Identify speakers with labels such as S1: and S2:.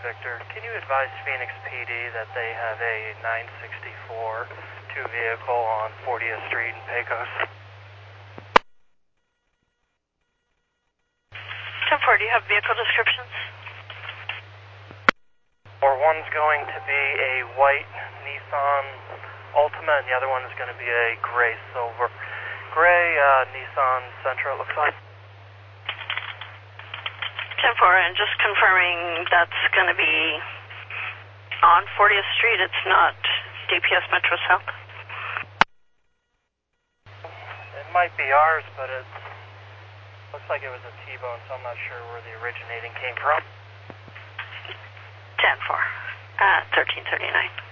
S1: Victor. Can you advise Phoenix PD that they have a 964 two-vehicle on 40th Street in Pecos?
S2: 10-4, do you have vehicle descriptions?
S1: Or one's going to be a white Nissan Altima, and the other one is going to be a gray silver. Gray Nissan Sentra, it looks like.
S2: 10-4, and just confirming that's going to be on 40th Street, it's not DPS Metro South?
S1: It might be ours, but it looks like it was a T-bone, so I'm not sure where the originating came from.
S2: 10-4, 1339.